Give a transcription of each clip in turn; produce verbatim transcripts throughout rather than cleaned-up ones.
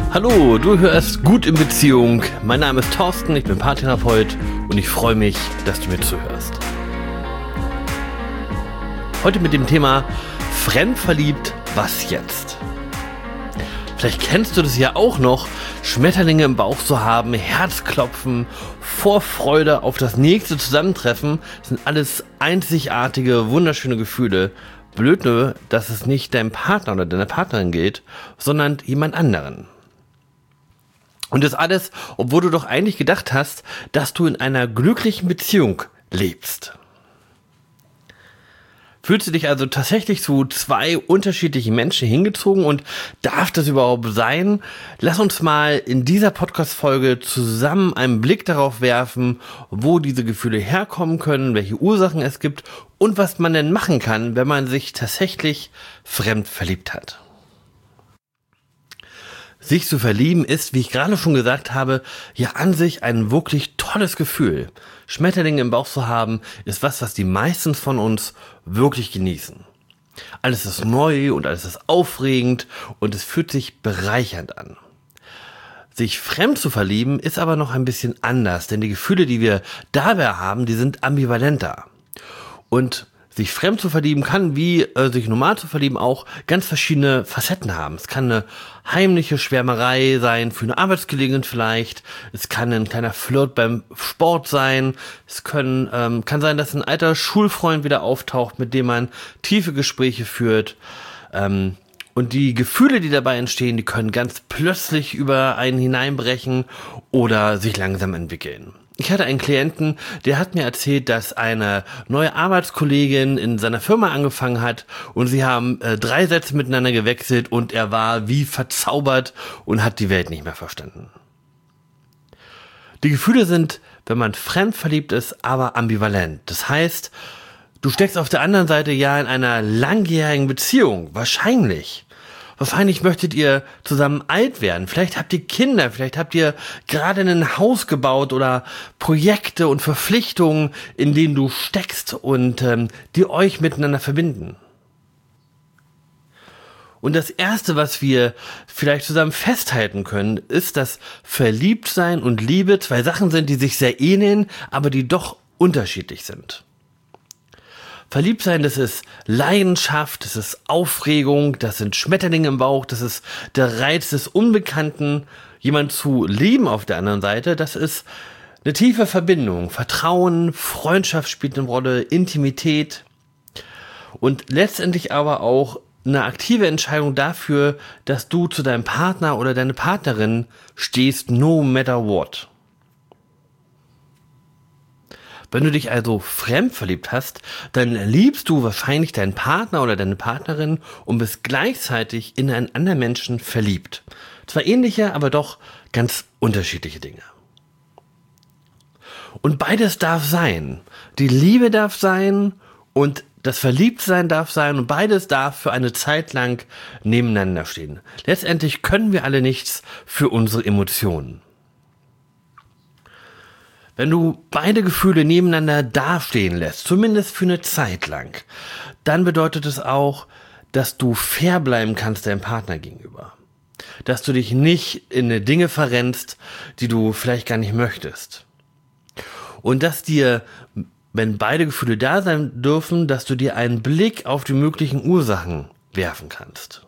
Hallo, du hörst Gut in Beziehung. Mein Name ist Thorsten, ich bin Paartherapeut und ich freue mich, dass du mir zuhörst. Heute mit dem Thema Fremdverliebt, was jetzt? Vielleicht kennst du das ja auch noch, Schmetterlinge im Bauch zu haben, Herzklopfen, Vorfreude auf das nächste Zusammentreffen. Das sind alles einzigartige, wunderschöne Gefühle. Blöd nur, dass es nicht deinem Partner oder deiner Partnerin geht, sondern jemand anderen. Und das alles, obwohl du doch eigentlich gedacht hast, dass du in einer glücklichen Beziehung lebst. Fühlst du dich also tatsächlich zu zwei unterschiedlichen Menschen hingezogen und darf das überhaupt sein? Lass uns mal in dieser Podcast-Folge zusammen einen Blick darauf werfen, wo diese Gefühle herkommen können, welche Ursachen es gibt und was man denn machen kann, wenn man sich tatsächlich fremd verliebt hat. Sich zu verlieben ist, wie ich gerade schon gesagt habe, ja an sich ein wirklich tolles Gefühl. Schmetterlinge im Bauch zu haben, ist was, was die meisten von uns wirklich genießen. Alles ist neu und alles ist aufregend und es fühlt sich bereichernd an. Sich fremd zu verlieben ist aber noch ein bisschen anders, denn die Gefühle, die wir dabei haben, die sind ambivalenter. Und sich fremd zu verlieben kann, wie äh, sich normal zu verlieben, auch ganz verschiedene Facetten haben. Es kann eine heimliche Schwärmerei sein, für eine Arbeitsgelegenheit vielleicht. Es kann ein kleiner Flirt beim Sport sein. Es können, ähm, kann sein, dass ein alter Schulfreund wieder auftaucht, mit dem man tiefe Gespräche führt. Ähm, und die Gefühle, die dabei entstehen, die können ganz plötzlich über einen hineinbrechen oder sich langsam entwickeln. Ich hatte einen Klienten, der hat mir erzählt, dass eine neue Arbeitskollegin in seiner Firma angefangen hat und sie haben äh, drei Sätze miteinander gewechselt und er war wie verzaubert und hat die Welt nicht mehr verstanden. Die Gefühle sind, wenn man fremd verliebt ist, aber ambivalent. Das heißt, du steckst auf der anderen Seite ja in einer langjährigen Beziehung, wahrscheinlich. Wahrscheinlich möchtet ihr zusammen alt werden. Vielleicht habt ihr Kinder, vielleicht habt ihr gerade ein Haus gebaut oder Projekte und Verpflichtungen, in denen du steckst und ähm, die euch miteinander verbinden. Und das Erste, was wir vielleicht zusammen festhalten können, ist, dass Verliebtsein und Liebe zwei Sachen sind, die sich sehr ähneln, aber die doch unterschiedlich sind. Verliebt sein, das ist Leidenschaft, das ist Aufregung, das sind Schmetterlinge im Bauch, das ist der Reiz des Unbekannten. Jemand zu lieben auf der anderen Seite, das ist eine tiefe Verbindung. Vertrauen, Freundschaft spielt eine Rolle, Intimität und letztendlich aber auch eine aktive Entscheidung dafür, dass du zu deinem Partner oder deine Partnerin stehst, no matter what. Wenn du dich also fremd verliebt hast, dann liebst du wahrscheinlich deinen Partner oder deine Partnerin und bist gleichzeitig in einen anderen Menschen verliebt. Zwar ähnliche, aber doch ganz unterschiedliche Dinge. Und beides darf sein. Die Liebe darf sein und das Verliebtsein darf sein und beides darf für eine Zeit lang nebeneinander stehen. Letztendlich können wir alle nichts für unsere Emotionen. Wenn du beide Gefühle nebeneinander dastehen lässt, zumindest für eine Zeit lang, dann bedeutet es auch, dass du fair bleiben kannst deinem Partner gegenüber. Dass du dich nicht in Dinge verrennst, die du vielleicht gar nicht möchtest. Und dass dir, wenn beide Gefühle da sein dürfen, dass du dir einen Blick auf die möglichen Ursachen werfen kannst.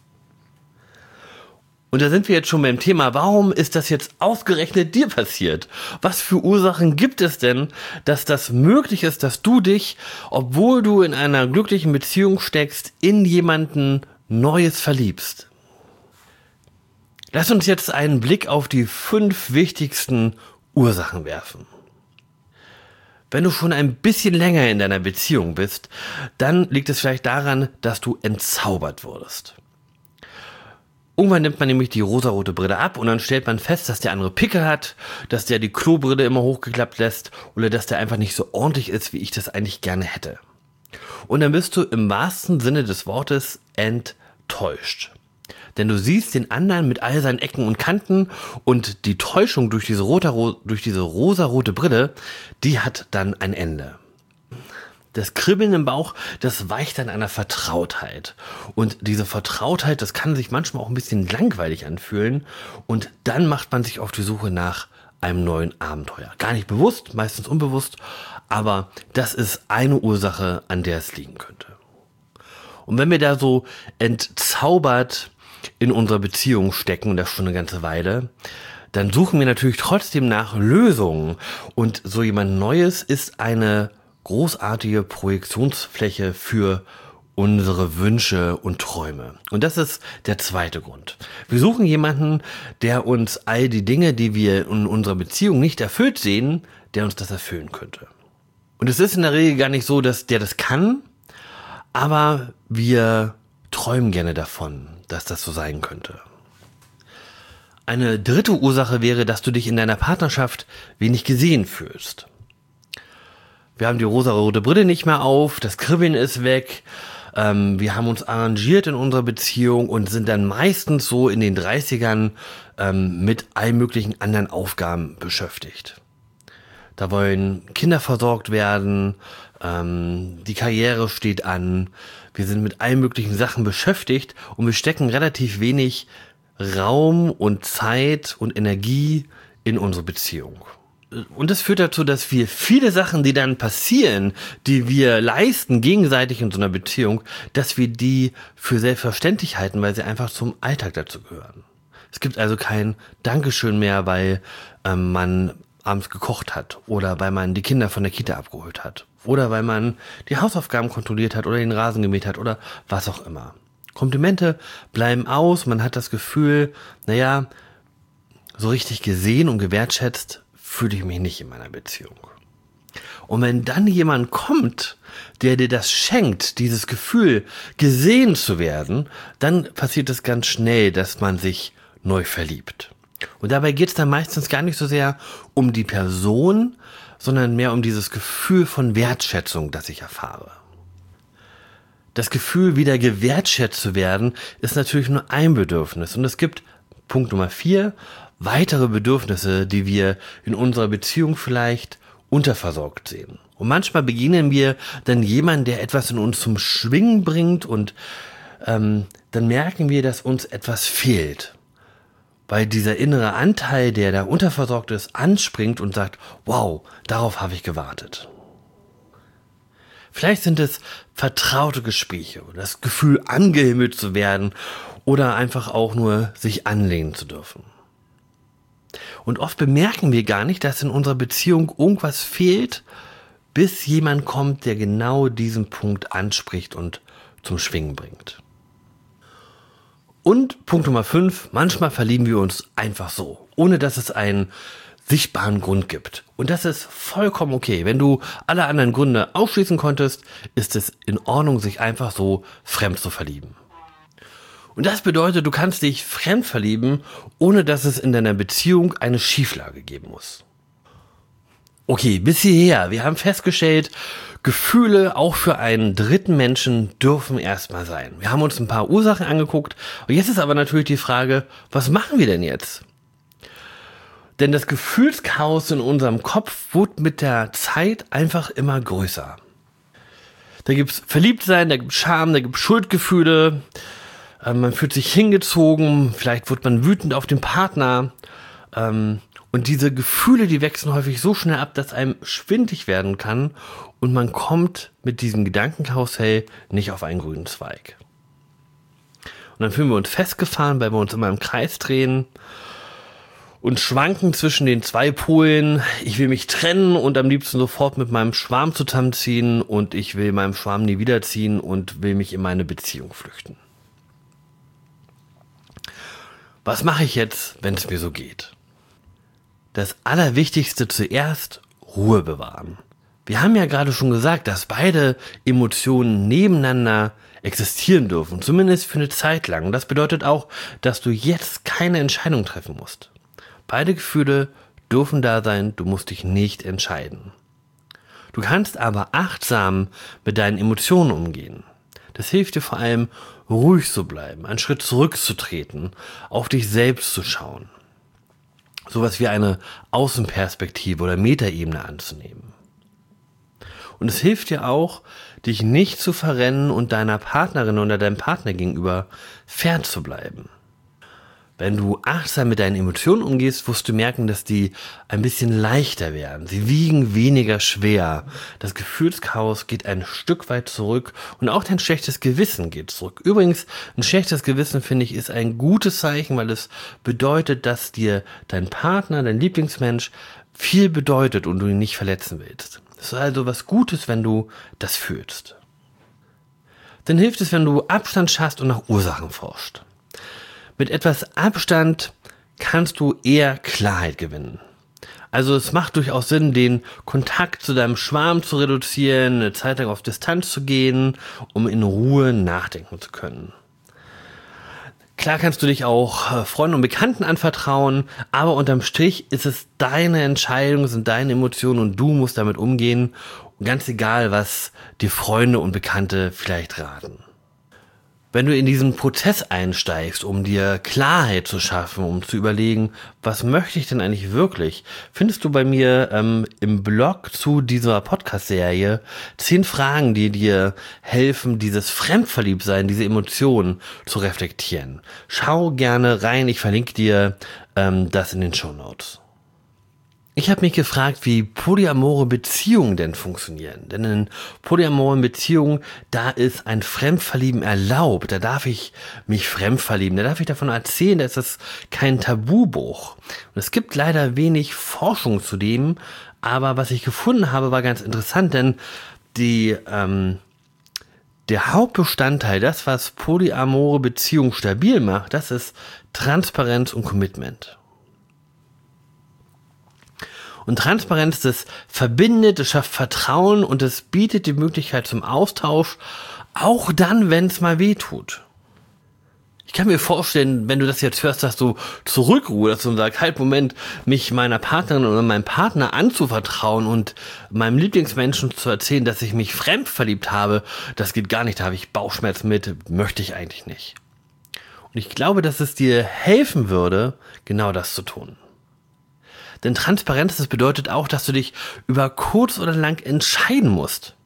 Und da sind wir jetzt schon beim Thema, warum ist das jetzt ausgerechnet dir passiert? Was für Ursachen gibt es denn, dass das möglich ist, dass du dich, obwohl du in einer glücklichen Beziehung steckst, in jemanden Neues verliebst? Lass uns jetzt einen Blick auf die fünf wichtigsten Ursachen werfen. Wenn du schon ein bisschen länger in deiner Beziehung bist, dann liegt es vielleicht daran, dass du entzaubert wurdest. Irgendwann nimmt man nämlich die rosarote Brille ab und dann stellt man fest, dass der andere Pickel hat, dass der die Klobrille immer hochgeklappt lässt oder dass der einfach nicht so ordentlich ist, wie ich das eigentlich gerne hätte. Und dann bist du im wahrsten Sinne des Wortes enttäuscht. Denn du siehst den anderen mit all seinen Ecken und Kanten und die Täuschung durch diese, rote, durch diese rosarote Brille, die hat dann ein Ende. Das Kribbeln im Bauch, das weicht an einer Vertrautheit. Und diese Vertrautheit, das kann sich manchmal auch ein bisschen langweilig anfühlen. Und dann macht man sich auf die Suche nach einem neuen Abenteuer. Gar nicht bewusst, meistens unbewusst, aber das ist eine Ursache, an der es liegen könnte. Und wenn wir da so entzaubert in unserer Beziehung stecken, und das schon eine ganze Weile, dann suchen wir natürlich trotzdem nach Lösungen. Und so jemand Neues ist eine großartige Projektionsfläche für unsere Wünsche und Träume. Und das ist der zweite Grund. Wir suchen jemanden, der uns all die Dinge, die wir in unserer Beziehung nicht erfüllt sehen, der uns das erfüllen könnte. Und es ist in der Regel gar nicht so, dass der das kann, aber wir träumen gerne davon, dass das so sein könnte. Eine dritte Ursache wäre, dass du dich in deiner Partnerschaft wenig gesehen fühlst. Wir haben die rosarote Brille nicht mehr auf, das Kribbeln ist weg, ähm, wir haben uns arrangiert in unserer Beziehung und sind dann meistens so in den dreißigern ähm, mit allen möglichen anderen Aufgaben beschäftigt. Da wollen Kinder versorgt werden, ähm, die Karriere steht an, wir sind mit allen möglichen Sachen beschäftigt und wir stecken relativ wenig Raum und Zeit und Energie in unsere Beziehung. Und das führt dazu, dass wir viele Sachen, die dann passieren, die wir leisten gegenseitig in so einer Beziehung, dass wir die für selbstverständlich halten, weil sie einfach zum Alltag dazu gehören. Es gibt also kein Dankeschön mehr, weil ähm, man abends gekocht hat oder weil man die Kinder von der Kita abgeholt hat oder weil man die Hausaufgaben kontrolliert hat oder den Rasen gemäht hat oder was auch immer. Komplimente bleiben aus, man hat das Gefühl, naja, so richtig gesehen und gewertschätzt fühle ich mich nicht in meiner Beziehung. Und wenn dann jemand kommt, der dir das schenkt, dieses Gefühl, gesehen zu werden, dann passiert es ganz schnell, dass man sich neu verliebt. Und dabei geht es dann meistens gar nicht so sehr um die Person, sondern mehr um dieses Gefühl von Wertschätzung, das ich erfahre. Das Gefühl, wieder gewertschätzt zu werden, ist natürlich nur ein Bedürfnis. Und es gibt, Punkt Nummer vier, weitere Bedürfnisse, die wir in unserer Beziehung vielleicht unterversorgt sehen. Und manchmal begegnen wir dann jemanden, der etwas in uns zum Schwingen bringt und ähm, dann merken wir, dass uns etwas fehlt. Weil dieser innere Anteil, der da unterversorgt ist, anspringt und sagt, wow, darauf habe ich gewartet. Vielleicht sind es vertraute Gespräche, das Gefühl, angehimmelt zu werden oder einfach auch nur sich anlehnen zu dürfen. Und oft bemerken wir gar nicht, dass in unserer Beziehung irgendwas fehlt, bis jemand kommt, der genau diesen Punkt anspricht und zum Schwingen bringt. Und Punkt Nummer fünf, manchmal verlieben wir uns einfach so, ohne dass es einen sichtbaren Grund gibt. Und das ist vollkommen okay. Wenn du alle anderen Gründe ausschließen konntest, ist es in Ordnung, sich einfach so fremd zu verlieben. Und das bedeutet, du kannst dich fremd verlieben, ohne dass es in deiner Beziehung eine Schieflage geben muss. Okay, bis hierher. Wir haben festgestellt, Gefühle auch für einen dritten Menschen dürfen erstmal sein. Wir haben uns ein paar Ursachen angeguckt. Und jetzt ist aber natürlich die Frage, was machen wir denn jetzt? Denn das Gefühlschaos in unserem Kopf wird mit der Zeit einfach immer größer. Da gibt's Verliebtsein, da gibt's Scham, da gibt's Schuldgefühle. Man fühlt sich hingezogen, vielleicht wird man wütend auf den Partner. Und diese Gefühle, die wechseln häufig so schnell ab, dass einem schwindlig werden kann und man kommt mit diesem Gedankenkarussell nicht auf einen grünen Zweig. Und dann fühlen wir uns festgefahren, weil wir uns immer im Kreis drehen und schwanken zwischen den zwei Polen. Ich will mich trennen und am liebsten sofort mit meinem Schwarm zusammenziehen und ich will meinem Schwarm nie wiederziehen und will mich in meine Beziehung flüchten. Was mache ich jetzt, wenn es mir so geht? Das Allerwichtigste zuerst, Ruhe bewahren. Wir haben ja gerade schon gesagt, dass beide Emotionen nebeneinander existieren dürfen, zumindest für eine Zeit lang. Und das bedeutet auch, dass du jetzt keine Entscheidung treffen musst. Beide Gefühle dürfen da sein, du musst dich nicht entscheiden. Du kannst aber achtsam mit deinen Emotionen umgehen. Das hilft dir vor allem, ruhig zu bleiben, einen Schritt zurückzutreten, auf dich selbst zu schauen. Sowas wie eine Außenperspektive oder Metaebene anzunehmen. Und es hilft dir auch, dich nicht zu verrennen und deiner Partnerin oder deinem Partner gegenüber fern zu bleiben. Wenn du achtsam mit deinen Emotionen umgehst, wirst du merken, dass die ein bisschen leichter werden. Sie wiegen weniger schwer. Das Gefühlschaos geht ein Stück weit zurück und auch dein schlechtes Gewissen geht zurück. Übrigens, ein schlechtes Gewissen, finde ich, ist ein gutes Zeichen, weil es bedeutet, dass dir dein Partner, dein Lieblingsmensch viel bedeutet und du ihn nicht verletzen willst. Es ist also was Gutes, wenn du das fühlst. Dann hilft es, wenn du Abstand schaffst und nach Ursachen forschst. Mit etwas Abstand kannst du eher Klarheit gewinnen. Also es macht durchaus Sinn, den Kontakt zu deinem Schwarm zu reduzieren, eine Zeit lang auf Distanz zu gehen, um in Ruhe nachdenken zu können. Klar kannst du dich auch Freunden und Bekannten anvertrauen, aber unterm Strich ist es deine Entscheidung, sind deine Emotionen und du musst damit umgehen, ganz egal, was dir Freunde und Bekannte vielleicht raten. Wenn du in diesen Prozess einsteigst, um dir Klarheit zu schaffen, um zu überlegen, was möchte ich denn eigentlich wirklich, findest du bei mir ähm, im Blog zu dieser Podcast-Serie zehn Fragen, die dir helfen, dieses Fremdverliebtsein, diese Emotionen zu reflektieren. Schau gerne rein, ich verlinke dir ähm, das in den Shownotes. Ich habe mich gefragt, wie polyamore Beziehungen denn funktionieren. Denn in polyamoren Beziehungen, da ist ein Fremdverlieben erlaubt. Da darf ich mich fremdverlieben. Da darf ich davon erzählen, da ist das kein Tabubruch. Und es gibt leider wenig Forschung zu dem. Aber was ich gefunden habe, war ganz interessant, denn die, ähm, der Hauptbestandteil, das, was polyamore Beziehungen stabil macht, das ist Transparenz und Commitment. Und Transparenz, das verbindet, es schafft Vertrauen und es bietet die Möglichkeit zum Austausch, auch dann, wenn es mal weh tut. Ich kann mir vorstellen, wenn du das jetzt hörst, dass du zurückruderst und sagst, halt, Moment, mich meiner Partnerin oder meinem Partner anzuvertrauen und meinem Lieblingsmenschen zu erzählen, dass ich mich fremd verliebt habe, das geht gar nicht, da habe ich Bauchschmerzen mit, möchte ich eigentlich nicht. Und ich glaube, dass es dir helfen würde, genau das zu tun. Denn Transparenz, das bedeutet auch, dass du dich über kurz oder lang entscheiden musst.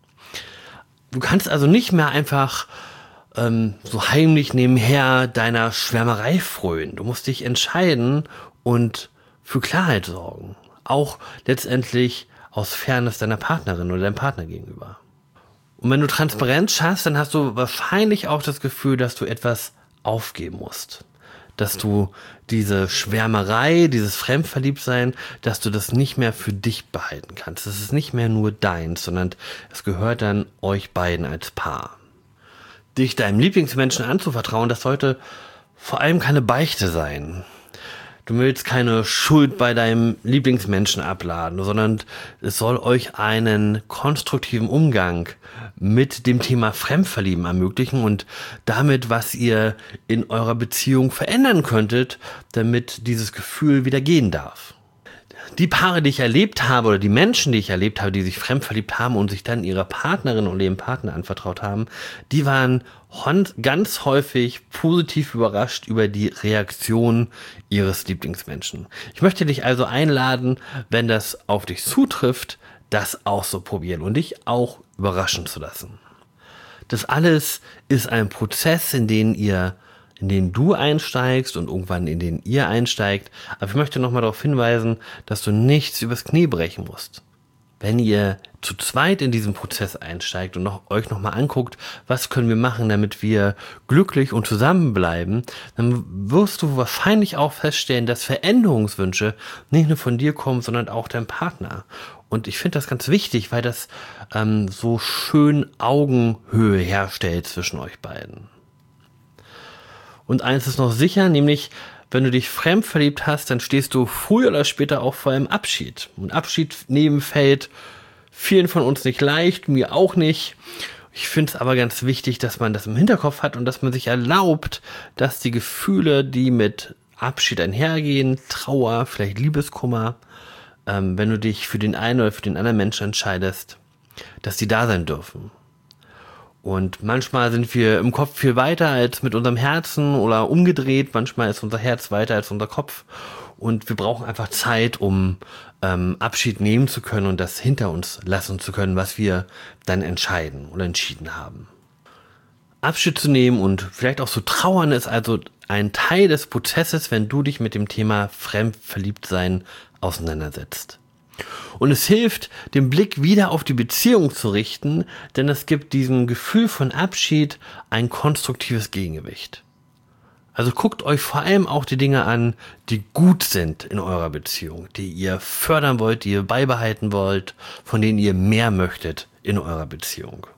Du kannst also nicht mehr einfach ähm, so heimlich nebenher deiner Schwärmerei frönen. Du musst dich entscheiden und für Klarheit sorgen. Auch letztendlich aus Fairness deiner Partnerin oder deinem Partner gegenüber. Und wenn du Transparenz schaffst, dann hast du wahrscheinlich auch das Gefühl, dass du etwas aufgeben musst. Dass du diese Schwärmerei, dieses Fremdverliebtsein, dass du das nicht mehr für dich behalten kannst. Das ist nicht mehr nur deins, sondern es gehört dann euch beiden als Paar. Dich deinem Lieblingsmenschen anzuvertrauen, das sollte vor allem keine Beichte sein. Du willst keine Schuld bei deinem Lieblingsmenschen abladen, sondern es soll euch einen konstruktiven Umgang mit dem Thema Fremdverlieben ermöglichen und damit, was ihr in eurer Beziehung verändern könntet, damit dieses Gefühl wieder gehen darf. Die Paare, die ich erlebt habe, oder die Menschen, die ich erlebt habe, die sich fremdverliebt haben und sich dann ihrer Partnerin oder ihrem Partner anvertraut haben, die waren ganz häufig positiv überrascht über die Reaktion ihres Lieblingsmenschen. Ich möchte dich also einladen, wenn das auf dich zutrifft, das auszuprobieren und dich auch überraschen zu lassen. Das alles ist ein Prozess, in den ihr in den du einsteigst und irgendwann in den ihr einsteigt. Aber ich möchte nochmal darauf hinweisen, dass du nichts übers Knie brechen musst. Wenn ihr zu zweit in diesen Prozess einsteigt und noch, euch nochmal anguckt, was können wir machen, damit wir glücklich und zusammenbleiben, dann wirst du wahrscheinlich auch feststellen, dass Veränderungswünsche nicht nur von dir kommen, sondern auch deinem Partner. Und ich finde das ganz wichtig, weil das ähm, so schön Augenhöhe herstellt zwischen euch beiden. Und eins ist noch sicher, nämlich, wenn du dich fremd verliebt hast, dann stehst du früher oder später auch vor einem Abschied. Und Abschied nehmen fällt vielen von uns nicht leicht, mir auch nicht. Ich finde es aber ganz wichtig, dass man das im Hinterkopf hat und dass man sich erlaubt, dass die Gefühle, die mit Abschied einhergehen, Trauer, vielleicht Liebeskummer, ähm, wenn du dich für den einen oder für den anderen Menschen entscheidest, dass die da sein dürfen. Und manchmal sind wir im Kopf viel weiter als mit unserem Herzen oder umgedreht. Manchmal ist unser Herz weiter als unser Kopf. und wir brauchen einfach Zeit, um ähm, Abschied nehmen zu können und das hinter uns lassen zu können, was wir dann entscheiden oder entschieden haben. Abschied zu nehmen und vielleicht auch zu trauern ist also ein Teil des Prozesses, wenn du dich mit dem Thema Fremdverliebtsein auseinandersetzt. Und es hilft, den Blick wieder auf die Beziehung zu richten, denn es gibt diesem Gefühl von Abschied ein konstruktives Gegengewicht. Also guckt euch vor allem auch die Dinge an, die gut sind in eurer Beziehung, die ihr fördern wollt, die ihr beibehalten wollt, von denen ihr mehr möchtet in eurer Beziehung.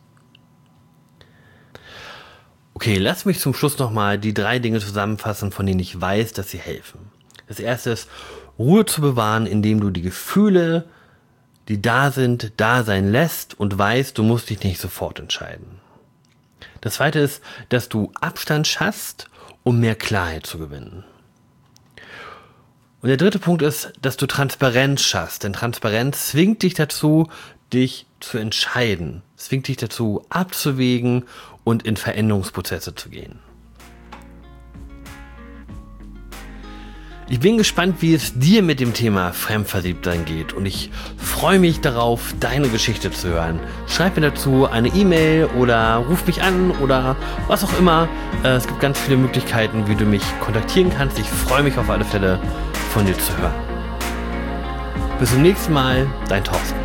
Okay, lasst mich zum Schluss nochmal die drei Dinge zusammenfassen, von denen ich weiß, dass sie helfen. Das erste ist, Ruhe zu bewahren, indem du die Gefühle, die da sind, da sein lässt und weißt, du musst dich nicht sofort entscheiden. Das zweite ist, dass du Abstand schaffst, um mehr Klarheit zu gewinnen. Und der dritte Punkt ist, dass du Transparenz schaffst, denn Transparenz zwingt dich dazu, dich zu entscheiden, zwingt dich dazu, abzuwägen und in Veränderungsprozesse zu gehen. Ich bin gespannt, wie es dir mit dem Thema Fremdverliebtsein geht und ich freue mich darauf, deine Geschichte zu hören. Schreib mir dazu eine E-Mail oder ruf mich an oder was auch immer. Es gibt ganz viele Möglichkeiten, wie du mich kontaktieren kannst. Ich freue mich auf alle Fälle, von dir zu hören. Bis zum nächsten Mal, dein Thorsten.